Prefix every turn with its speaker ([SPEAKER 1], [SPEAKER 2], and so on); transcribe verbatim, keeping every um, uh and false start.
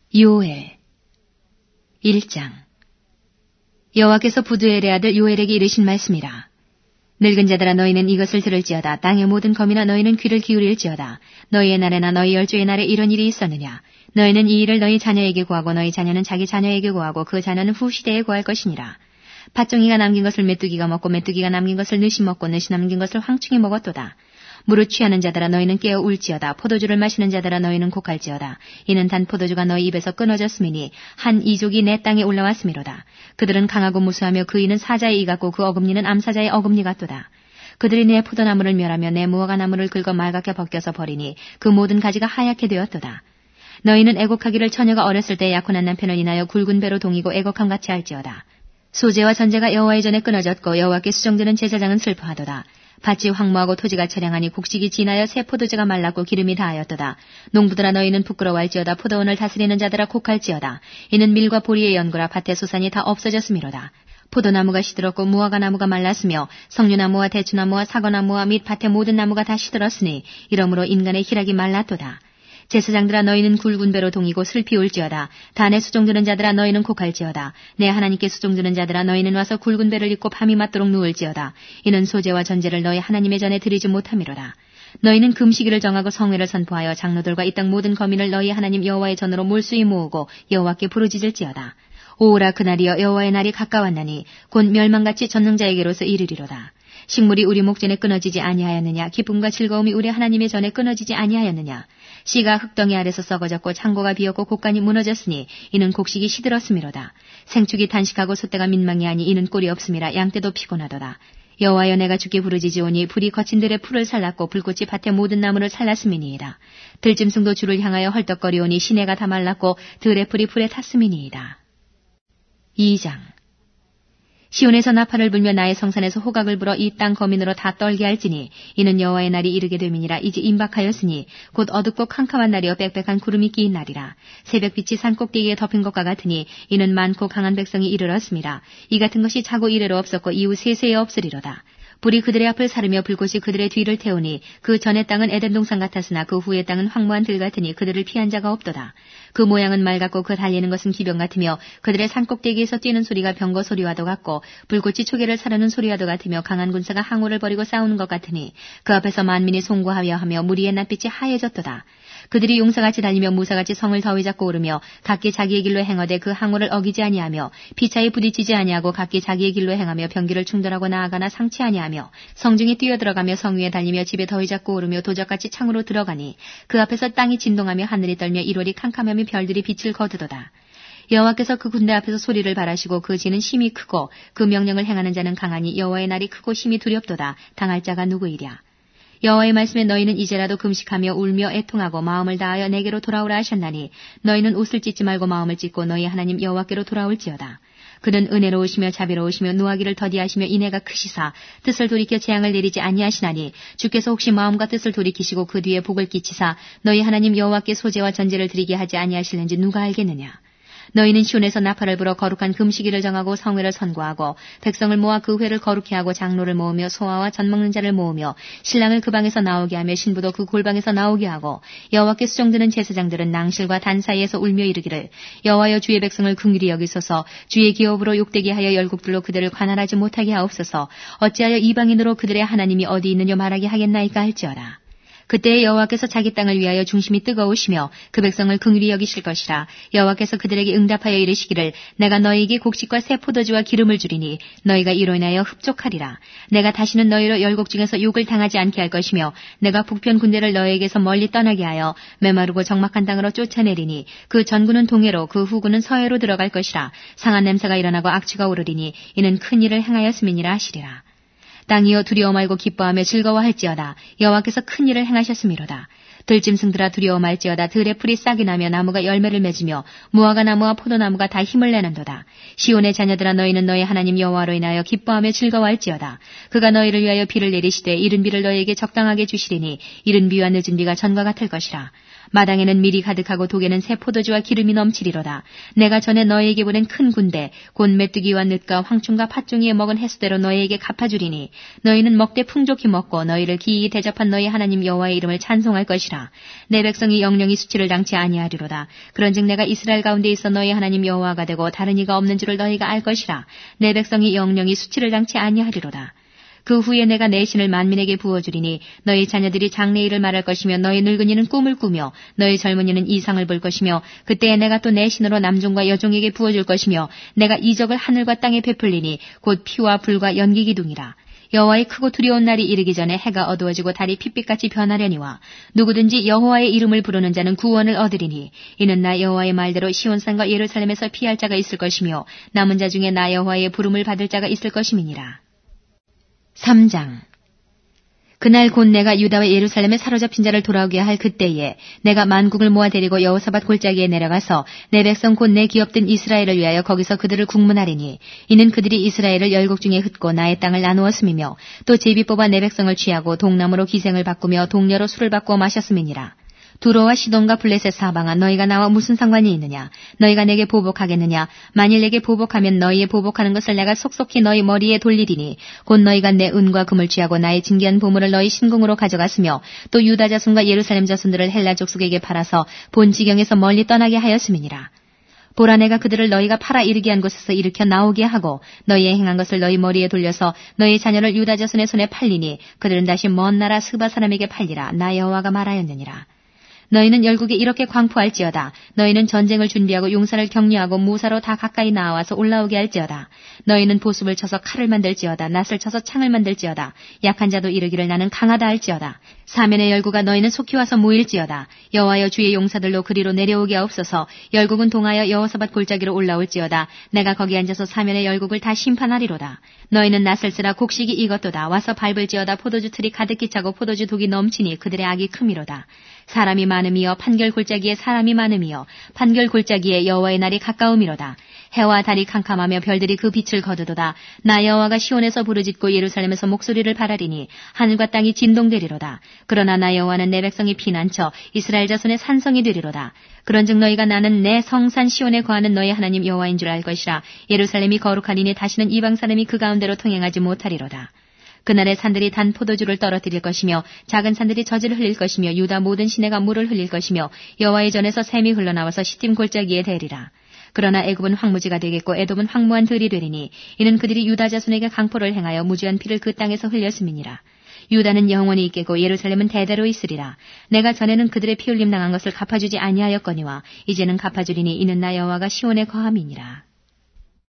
[SPEAKER 1] 요엘 일 장. 여호와께서 부두엘의 아들 요엘에게 이르신 말씀이라. 늙은 자들아 너희는 이것을 들을지어다. 땅의 모든 거민아 너희는 귀를 기울일지어다. 너희의 날에나 너희 열조의 날에 이런 일이 있었느냐. 너희는 이 일을 너희 자녀에게 구하고 너희 자녀는 자기 자녀에게 구하고 그 자녀는 후시대에 구할 것이니라. 팥종이가 남긴 것을 메뚜기가 먹고 메뚜기가 남긴 것을 느시 먹고 느시 남긴 것을 황충이 먹었도다. 물을 취하는 자들아 너희는 깨어 울지어다. 포도주를 마시는 자들아 너희는 곡할지어다. 이는 단 포도주가 너희 입에서 끊어졌음이니 한 이족이 내 땅에 올라왔음이로다. 그들은 강하고 무수하며 그 이는 사자의 이 같고 그 어금니는 암사자의 어금니 같도다. 그들이 내 포도나무를 멸하며 내 무화과나무를 긁어 말갛게 벗겨서 버리니 그 모든 가지가 하얗게 되었도다. 너희는 애곡하기를 처녀가 어렸을 때 약혼한 남편을 인하여 굵은 배로 동이고 애곡함같이 할지어다. 소재와 전제가 여호와의 전에 끊어졌고 여호와께 수종드는 제사장은 슬퍼하도다. 밭이 황무하고 토지가 처량하니 곡식이 지나여 새 포도주가 말랐고 기름이 다하였도다. 농부들아 너희는 부끄러워할지어다. 포도원을 다스리는 자들아 곡할지어다. 이는 밀과 보리의 연구라 밭의 소산이 다 없어졌음이로다. 포도나무가 시들었고 무화과나무가 말랐으며 석류나무와 대추나무와 사과나무와 및 밭의 모든 나무가 다 시들었으니 이러므로 인간의 희락이 말랐도다. 제사장들아 너희는 굵은 배로 동이고 슬피 울지어다. 단에 수종드는 자들아 너희는 곡할지어다. 내 하나님께 수종드는 자들아 너희는 와서 굵은 배를 입고 밤이 맞도록 누울지어다. 이는 소재와 전제를 너희 하나님의 전에 드리지 못함이로다. 너희는 금시기를 정하고 성회를 선포하여 장로들과 이 땅 모든 거민을 너희 하나님 여호와의 전으로 몰수히 모으고 여호와께 부르짖을지어다. 오오라 그날이여 여호와의 날이 가까웠나니 곧 멸망같이 전능자에게로서 이르리로다. 식물이 우리 목전에 끊어지지 아니하였느냐. 기쁨과 즐거움이 우리 하나님의 전에 끊어지지 아니하였느냐. 씨가 흙덩이 아래서 썩어졌고 창고가 비었고 곡간이 무너졌으니 이는 곡식이 시들었음이로다. 생축이 단식하고 소떼가 민망히 하니 이는 꼴이 없음이라. 양떼도 피곤하도다. 여호와여 내가 주께 부르짖으오니 불이 거친 들의 풀을 살랐고 불꽃이 밭의 모든 나무를 살랐음이니이다. 들짐승도 주를 향하여 헐떡거리오니 시내가 다 말랐고 들의 풀이 풀에 탔음이니이다. 이 장. 시온에서 나팔을 불며 나의 성산에서 호각을 불어 이 땅 거민으로 다 떨게 할지니 이는 여호와의 날이 이르게 됨이니라. 이제 임박하였으니 곧 어둡고 캄캄한 날이여 빽빽한 구름이 끼인 날이라. 새벽빛이 산꼭대기에 덮인 것과 같으니 이는 많고 강한 백성이 이르렀음이라. 이 같은 것이 차고 이래로 없었고 이후 세세에 없으리로다. 불이 그들의 앞을 사르며 불꽃이 그들의 뒤를 태우니 그 전의 땅은 에덴 동산 같았으나 그 후의 땅은 황무한 들 같으니 그들을 피한 자가 없도다. 그 모양은 말 같고 그 달리는 것은 기병 같으며 그들의 산꼭대기에서 뛰는 소리가 병거 소리와도 같고 불꽃이 초계를 사르는 소리와도 같으며 강한 군사가 항우를 벌이고 싸우는 것 같으니 그 앞에서 만민이 송구하여 하며 무리의 낯빛이 하얘졌도다. 그들이 용사같이 달리며 무사같이 성을 더위 잡고 오르며 각기 자기의 길로 행하되 그 항우를 어기지 아니하며 피차에 부딪히지 아니하고 각기 자기의 길로 행하며 병기를 충돌하고 나아가나 상치 아니하며 성중에 뛰어들어가며 성 위에 달리며 집에 더위 잡고 오르며 도적같이 창으로 들어가니 그 앞에서 땅이 진동하며 하늘이 떨며 일월이 캄캄하며 별들이 빛을 거두도다. 여호와께서 그 군대 앞에서 소리를 발하시고 그 진은 힘이 크고 그 명령을 행하는 자는 강하니 여호와의 날이 크고 힘이 두렵도다. 당할 자가 누구이랴. 여호와의 말씀에 너희는 이제라도 금식하며 울며 애통하고 마음을 다하여 내게로 돌아오라 하셨나니 너희는 옷을 찢지 말고 마음을 찢고 너희 하나님 여호와께로 돌아올지어다. 그는 은혜로우시며 자비로우시며 노하기를 더디하시며 인애가 크시사 뜻을 돌이켜 재앙을 내리지 아니하시나니 주께서 혹시 마음과 뜻을 돌이키시고 그 뒤에 복을 끼치사 너희 하나님 여호와께 소재와 전제를 드리게 하지 아니하실는지 누가 알겠느냐. 너희는 시온에서 나팔을 불어 거룩한 금식일을 정하고 성회를 선고하고 백성을 모아 그 회를 거룩히 하고 장로를 모으며 소아와 젖 먹는 자를 모으며 신랑을 그 방에서 나오게 하며 신부도 그 골방에서 나오게 하고 여호와께 수종드는 제사장들은 낭실과 단 사이에서 울며 이르기를 여호와여 주의 백성을 긍휼히 여기소서. 주의 기업으로 욕되게 하여 열국들로 그들을 관할하지 못하게 하옵소서. 어찌하여 이방인으로 그들의 하나님이 어디 있느냐 말하게 하겠나이까 할지어라. 그때 여호와께서 자기 땅을 위하여 중심이 뜨거우시며 그 백성을 긍휼히 여기실 것이라. 여호와께서 그들에게 응답하여 이르시기를 내가 너희에게 곡식과 새 포도주와 기름을 주리니 너희가 이로 인하여 흡족하리라. 내가 다시는 너희로 열국 중에서 욕을 당하지 않게 할 것이며 내가 북편 군대를 너희에게서 멀리 떠나게 하여 메마르고 적막한 땅으로 쫓아내리니 그 전군은 동해로 그 후군은 서해로 들어갈 것이라. 상한 냄새가 일어나고 악취가 오르리니 이는 큰 일을 행하였음이니라 하시리라. 땅이여 두려워 말고 기뻐하며 즐거워할지어다. 여호와께서 큰 일을 행하셨음이로다. 들짐승들아 두려워 말지어다. 들의 풀이 싹이 나며 나무가 열매를 맺으며 무화과 나무와 포도나무가 다 힘을 내는도다. 시온의 자녀들아 너희는 너희 하나님 여호와로 인하여 기뻐하며 즐거워할지어다. 그가 너희를 위하여 비를 내리시되 이른 비를 너희에게 적당하게 주시리니 이른 비와 늦은 비가 전과 같을 것이라. 마당에는 밀이 가득하고 독에는 새 포도주와 기름이 넘치리로다. 내가 전에 너희에게 보낸 큰 군대 곧 메뚜기와 늑과 황충과 팥종이에 먹은 횟수대로 너희에게 갚아주리니 너희는 먹되 풍족히 먹고 너희를 기이 대접한 너희 하나님 여호와의 이름을 찬송할 것이라. 내 백성이 영영이 수치를 당치 아니하리로다. 그런즉 내가 이스라엘 가운데 있어 너희 하나님 여호와가 되고 다른 이가 없는 줄을 너희가 알 것이라. 내 백성이 영영이 수치를 당치 아니하리로다. 그 후에 내가 내 신을 만민에게 부어주리니 너희 자녀들이 장래일을 말할 것이며 너희 늙은이는 꿈을 꾸며 너희 젊은이는 이상을 볼 것이며 그때에 내가 또 내 신으로 남종과 여종에게 부어줄 것이며 내가 이적을 하늘과 땅에 베풀리니 곧 피와 불과 연기 기둥이라. 여호와의 크고 두려운 날이 이르기 전에 해가 어두워지고 달이 핏빛같이 변하려니와 누구든지 여호와의 이름을 부르는 자는 구원을 얻으리니 이는 나 여호와의 말대로 시온산과 예루살렘에서 피할 자가 있을 것이며 남은 자 중에 나 여호와의 부름을 받을 자가 있을 것임이니라. 삼 장. 그날 곧 내가 유다와 예루살렘에 사로잡힌 자를 돌아오게 할 그때에 내가 만국을 모아 데리고 여호사밧 골짜기에 내려가서 내 백성 곧 내 기업된 이스라엘을 위하여 거기서 그들을 국문하리니 이는 그들이 이스라엘을 열국 중에 흩고 나의 땅을 나누었음이며 또 제비 뽑아 내 백성을 취하고 동남으로 기생을 바꾸며 동녀로 술을 바꾸어 마셨음이니라. 두로와 시돈과 블레셋 사방아 너희가 나와 무슨 상관이 있느냐? 너희가 내게 보복하겠느냐? 만일 내게 보복하면 너희의 보복하는 것을 내가 속속히 너희 머리에 돌리리니 곧 너희가 내 은과 금을 취하고 나의 진귀한 보물을 너희 신궁으로 가져갔으며 또 유다 자손과 예루살렘 자손들을 헬라 족속에게 팔아서 본 지경에서 멀리 떠나게 하였음이니라. 보라 내가 그들을 너희가 팔아 이르게 한 곳에서 일으켜 나오게 하고 너희의 행한 것을 너희 머리에 돌려서 너희 자녀를 유다 자손의 손에 팔리니 그들은 다시 먼 나라 스바 사람에게 팔리라. 나 여호와가 말하였느니라. 너희는 열국에 이렇게 광포할지어다. 너희는 전쟁을 준비하고 용사를 격려하고 무사로 다 가까이 나와서 올라오게 할지어다. 너희는 보습을 쳐서 칼을 만들지어다. 낫을 쳐서 창을 만들지어다. 약한 자도 이르기를 나는 강하다 할지어다. 사면의 열국아 너희는 속히 와서 모일지어다. 여호와여 주의 용사들로 그리로 내려오게 하옵소서. 열국은 동하여 여호사밧 골짜기로 올라올지어다. 내가 거기 앉아서 사면의 열국을 다 심판하리로다. 너희는 낫을 쓰라 곡식이 익었도다. 와서 밟을지어다. 포도주 틀이 가득히 차고 포도주 독이 넘치니 그들의 악이 크미로다. 사람이 많음이여 판결 골짜기에 사람이 많음이여 판결 골짜기에 여호와의 날이 가까움이로다. 해와 달이 캄캄하며 별들이 그 빛을 거두도다. 나 여호와가 시온에서 부르짖고 예루살렘에서 목소리를 바라리니 하늘과 땅이 진동되리로다. 그러나 나 여호와는 내 백성이 피난처 이스라엘 자손의 산성이 되리로다. 그런즉 너희가 나는 내 성산 시온에 거하는 너희 하나님 여호와인 줄 알 것이라. 예루살렘이 거룩하리니 다시는 이방 사람이 그 가운데로 통행하지 못하리로다. 그날에 산들이 단 포도주를 떨어뜨릴 것이며 작은 산들이 젖을 흘릴 것이며 유다 모든 시내가 물을 흘릴 것이며 여호와의 전에서 샘이 흘러나와서 시딤 골짜기에 대리라. 그러나 애굽은 황무지가 되겠고 에돔은 황무한 들이 되리니 이는 그들이 유다 자손에게 강포를 행하여 무죄한 피를 그 땅에서 흘렸음이니라. 유다는 영원히 있겠고 예루살렘은 대대로 있으리라. 내가 전에는 그들의 피 흘림 당한 것을 갚아주지 아니하였거니와 이제는 갚아주리니 이는 나 여호와가 시온에 거함이니라.